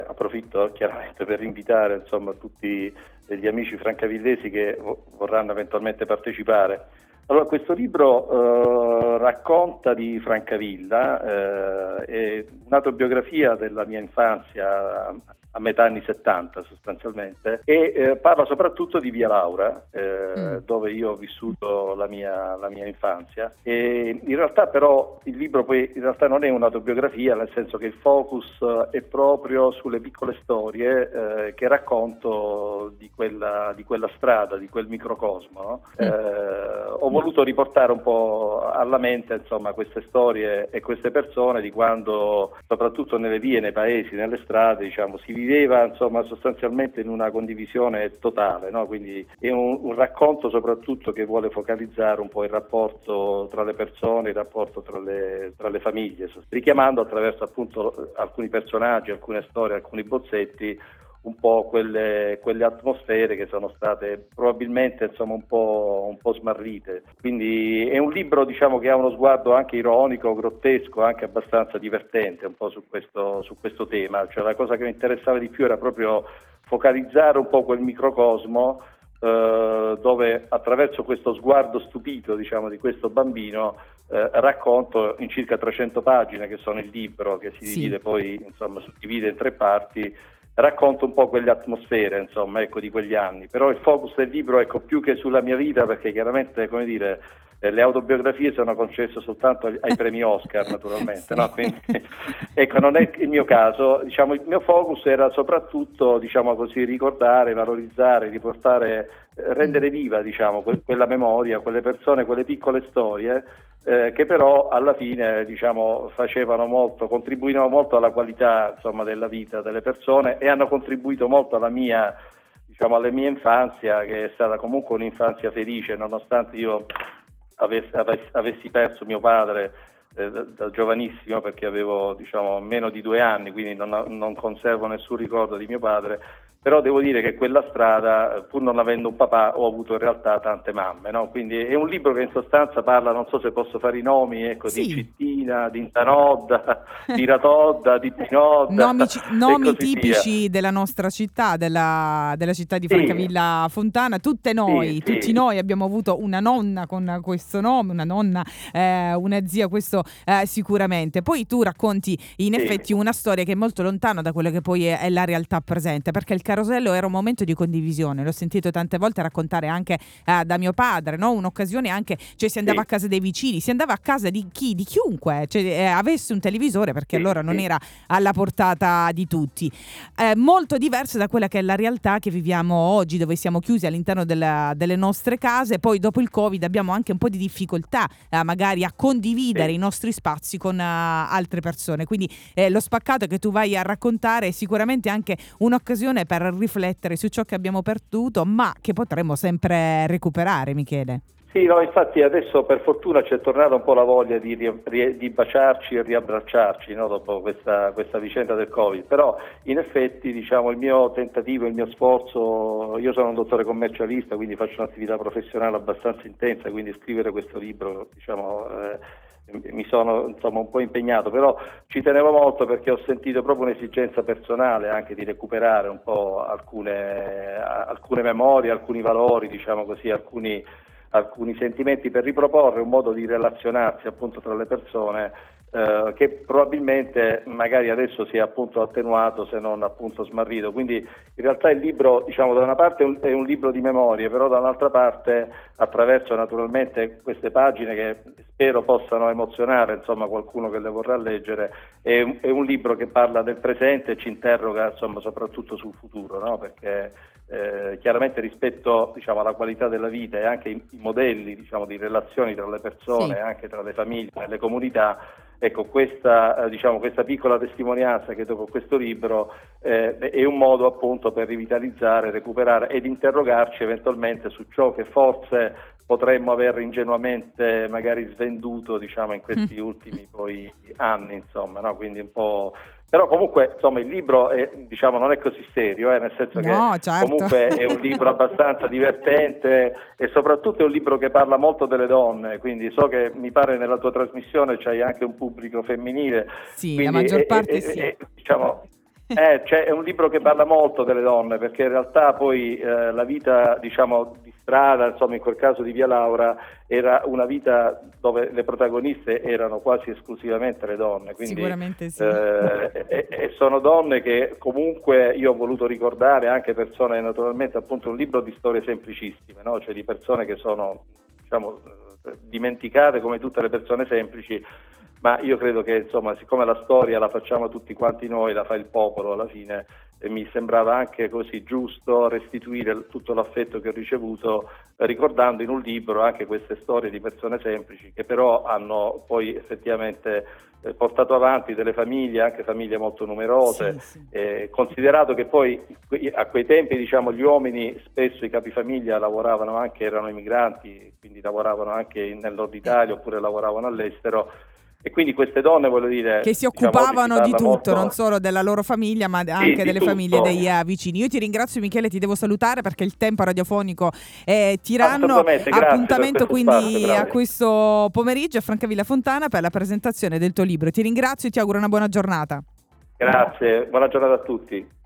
Approfitto chiaramente per invitare insomma tutti gli amici francavillesi che vorranno eventualmente partecipare. Allora, questo libro racconta di Francavilla, è un'autobiografia della mia infanzia a metà anni 70 sostanzialmente, e parla soprattutto di Via Laura, dove io ho vissuto la mia infanzia. E in realtà però il libro poi in realtà non è un'autobiografia, nel senso che il focus è proprio sulle piccole storie che racconto di quella strada, di quel microcosmo, no? Ho voluto riportare un po' alla mente insomma queste storie e queste persone di quando, soprattutto nelle vie, nei paesi, nelle strade, diciamo, si viveva insomma sostanzialmente in una condivisione totale, no? Quindi è un racconto soprattutto che vuole focalizzare un po' il rapporto tra le persone, il rapporto tra le famiglie, richiamando attraverso appunto alcuni personaggi, alcune storie, alcuni bozzetti un po' quelle atmosfere che sono state probabilmente insomma un po' smarrite. Quindi è un libro, diciamo, che ha uno sguardo anche ironico, grottesco, anche abbastanza divertente un po' su questo tema. Cioè, la cosa che mi interessava di più era proprio focalizzare un po' quel microcosmo dove attraverso questo sguardo stupito, diciamo, di questo bambino racconto in circa 300 pagine, che sono il libro, che si divide poi, insomma, suddivide in 3 parti. Racconto un po' quelle atmosfere, insomma, ecco, di quegli anni. Però il focus del libro, ecco, più che sulla mia vita, perché chiaramente, come dire, le autobiografie sono concesse soltanto ai premi Oscar, naturalmente, no? Quindi, ecco, non è il mio caso. Diciamo, il mio focus era soprattutto, diciamo così, ricordare, valorizzare, riportare, rendere viva, diciamo, quella memoria, quelle persone, quelle piccole storie, che però alla fine, diciamo, facevano molto, contribuivano molto alla qualità, insomma, della vita delle persone, e hanno contribuito molto alla mia infanzia, che è stata comunque un'infanzia felice, nonostante io avessi perso mio padre da giovanissimo, perché avevo, diciamo, meno di 2 anni, quindi non conservo nessun ricordo di mio padre. Però devo dire che quella strada, pur non avendo un papà, ho avuto in realtà tante mamme, no? Quindi è un libro che in sostanza parla, non so se posso fare i nomi, ecco, di Cittina, di Intanodda, di Ratodda, di Pinodda, e nomi così via. tipici della nostra città, della città di Francavilla Fontana. Tutti noi abbiamo avuto una nonna con questo nome, una nonna, una zia, questo sicuramente. Poi tu racconti in effetti una storia che è molto lontana da quello che poi è la realtà presente, perché il carosello era un momento di condivisione. L'ho sentito tante volte raccontare anche da mio padre, no? Un'occasione anche, cioè si andava a casa dei vicini, si andava a casa di chiunque, cioè, avesse un televisore, perché allora non era alla portata di tutti. Molto diverso da quella che è la realtà che viviamo oggi, dove siamo chiusi all'interno delle nostre case. Poi dopo il Covid abbiamo anche un po' di difficoltà magari a condividere i nostri spazi con altre persone, quindi lo spaccato che tu vai a raccontare è sicuramente anche un'occasione per riflettere su ciò che abbiamo perduto, ma che potremo sempre recuperare, Michele. Sì, no, infatti adesso per fortuna c'è tornata un po' la voglia di baciarci e riabbracciarci, no, dopo questa vicenda del Covid. Però in effetti, diciamo, il mio tentativo, il mio sforzo, io sono un dottore commercialista, quindi faccio un'attività professionale abbastanza intensa, quindi scrivere questo libro, diciamo, mi sono, insomma, un po' impegnato, però ci tenevo molto, perché ho sentito proprio un'esigenza personale anche di recuperare un po' alcune memorie, alcuni valori, diciamo così, alcuni sentimenti, per riproporre un modo di relazionarsi appunto tra le persone che probabilmente magari adesso si è appunto attenuato, se non appunto smarrito. Quindi in realtà il libro, diciamo, da una parte è un libro di memorie, però dall'altra parte, attraverso naturalmente queste pagine che spero possano emozionare, insomma, qualcuno che le vorrà leggere, è un libro che parla del presente e ci interroga, insomma, soprattutto sul futuro, no? Perché chiaramente rispetto, diciamo, alla qualità della vita e anche i modelli, diciamo, di relazioni tra le persone, anche tra le famiglie e le comunità, ecco, questa piccola testimonianza che dopo questo libro è un modo appunto per rivitalizzare, recuperare ed interrogarci eventualmente su ciò che forse potremmo aver ingenuamente magari svenduto, diciamo, in questi ultimi poi anni, insomma, no? Quindi un po'. Però comunque, insomma, il libro diciamo, non è così serio, nel senso che comunque è un libro abbastanza divertente, e soprattutto è un libro che parla molto delle donne, quindi so che mi pare nella tua trasmissione c'hai anche un pubblico femminile. Sì, quindi la maggior parte sì. diciamo, È un libro che parla molto delle donne, perché in realtà poi la vita, diciamo, di strada, insomma in quel caso di Via Laura, era una vita dove le protagoniste erano quasi esclusivamente le donne, quindi Sicuramente sì. e sono donne che comunque io ho voluto ricordare, anche persone, naturalmente, appunto un libro di storie semplicissime, no? Cioè di persone che sono, diciamo, dimenticate come tutte le persone semplici, ma io credo che, insomma, siccome la storia la facciamo tutti quanti noi, la fa il popolo alla fine, e mi sembrava anche così giusto restituire tutto l'affetto che ho ricevuto, ricordando in un libro anche queste storie di persone semplici che però hanno poi effettivamente portato avanti delle famiglie, anche famiglie molto numerose, Sì. considerato che poi a quei tempi, diciamo, gli uomini, spesso i capifamiglia lavoravano anche, erano immigranti, quindi lavoravano anche nel nord Italia oppure lavoravano all'estero. E quindi queste donne, voglio dire, Che si diciamo, occupavano di tutto, molto, non solo della loro famiglia, ma anche delle famiglie dei vicini. Io ti ringrazio, Michele, ti devo salutare perché il tempo radiofonico è tiranno. Appuntamento quindi spazio, a questo pomeriggio a Francavilla Fontana per la presentazione del tuo libro. Ti ringrazio e ti auguro una buona giornata. Grazie, buona giornata a tutti.